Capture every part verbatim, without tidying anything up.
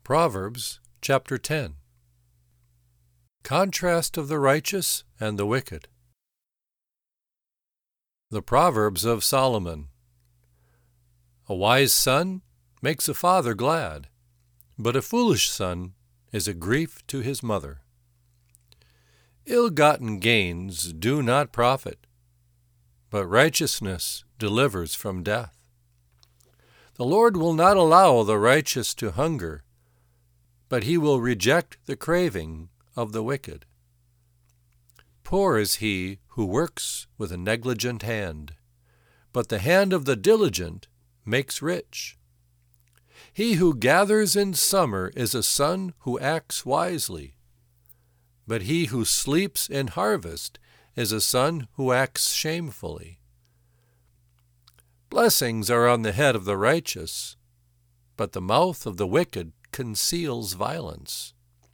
Proverbs chapter ten. Contrast of the righteous and the wicked. The Proverbs of Solomon. A wise son makes a father glad, but a foolish son is a grief to his mother. Ill-gotten gains do not profit, but righteousness delivers from death. The Lord will not allow the righteous to hunger, but he will reject the craving of the wicked. Poor is he who works with a negligent hand, but the hand of the diligent makes rich. He who gathers in summer is a son who acts wisely, but he who sleeps in harvest is a son who acts shamefully. Blessings are on the head of the righteous, but the mouth of the wicked conceals violence.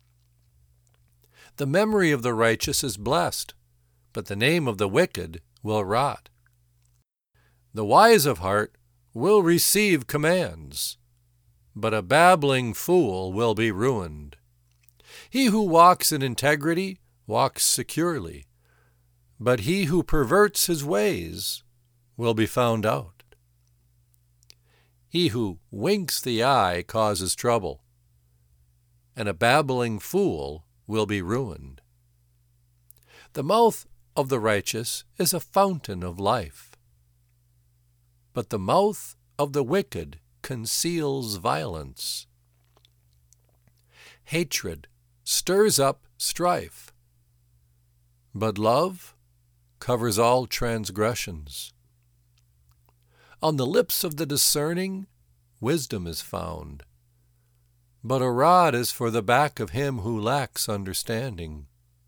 The memory of the righteous is blessed, but the name of the wicked will rot. The wise of heart will receive commands, but a babbling fool will be ruined. He who walks in integrity walks securely, but he who perverts his ways will be found out. He who winks the eye causes trouble, and a babbling fool will be ruined. The mouth of the righteous is a fountain of life, but the mouth of the wicked conceals violence. Hatred stirs up strife, but love covers all transgressions. On the lips of the discerning, wisdom is found, but a rod is for the back of him who lacks understanding.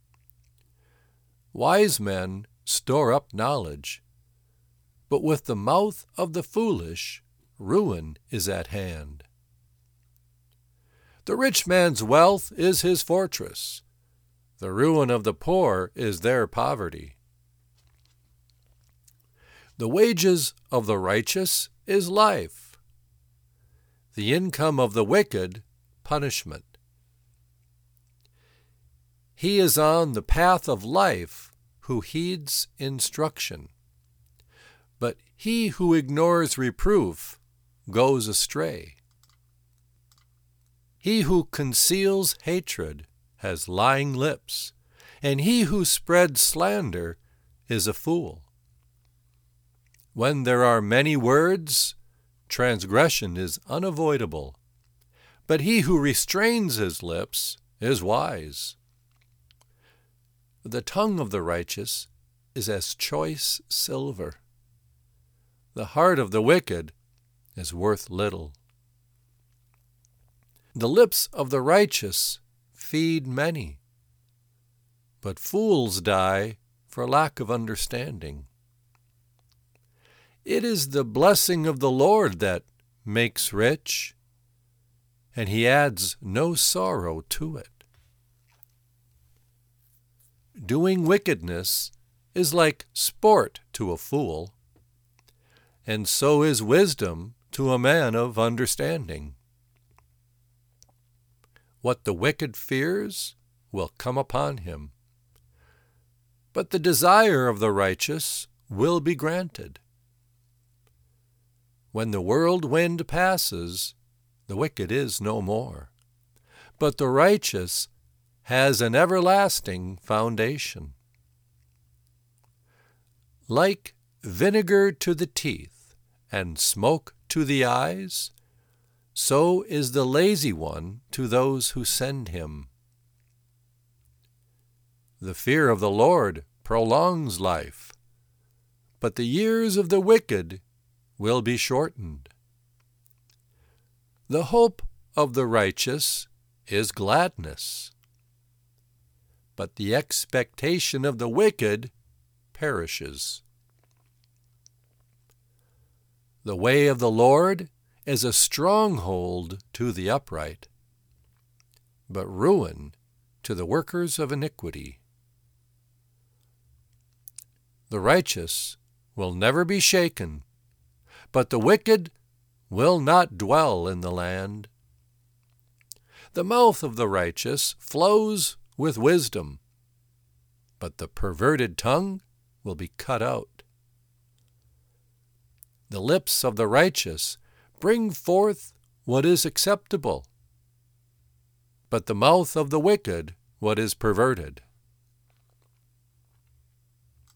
Wise men store up knowledge, but with the mouth of the foolish, ruin is at hand. The rich man's wealth is his fortress. The ruin of the poor is their poverty. The wages of the righteous is life. The income of the wicked, punishment. He is on the path of life who heeds instruction, but he who ignores reproof goes astray. He who conceals hatred has lying lips, and he who spreads slander is a fool. When there are many words, transgression is unavoidable, but he who restrains his lips is wise. The tongue of the righteous is as choice silver. The heart of the wicked is worth little. The lips of the righteous feed many, but fools die for lack of understanding. It is the blessing of the Lord that makes rich, and he adds no sorrow to it. Doing wickedness is like sport to a fool, and so is wisdom to a man of understanding. What the wicked fears will come upon him, but the desire of the righteous will be granted. When the whirlwind passes, the wicked is no more, but the righteous has an everlasting foundation. Like vinegar to the teeth and smoke to the eyes, so is the lazy one to those who send him. The fear of the Lord prolongs life, but the years of the wicked will be shortened. The hope of the righteous is gladness, but the expectation of the wicked perishes. The way of the Lord is a stronghold to the upright, but ruin to the workers of iniquity. The righteous will never be shaken, but the wicked will not dwell in the land. The mouth of the righteous flows with wisdom, but the perverted tongue will be cut out. The lips of the righteous bring forth what is acceptable, but the mouth of the wicked what is perverted.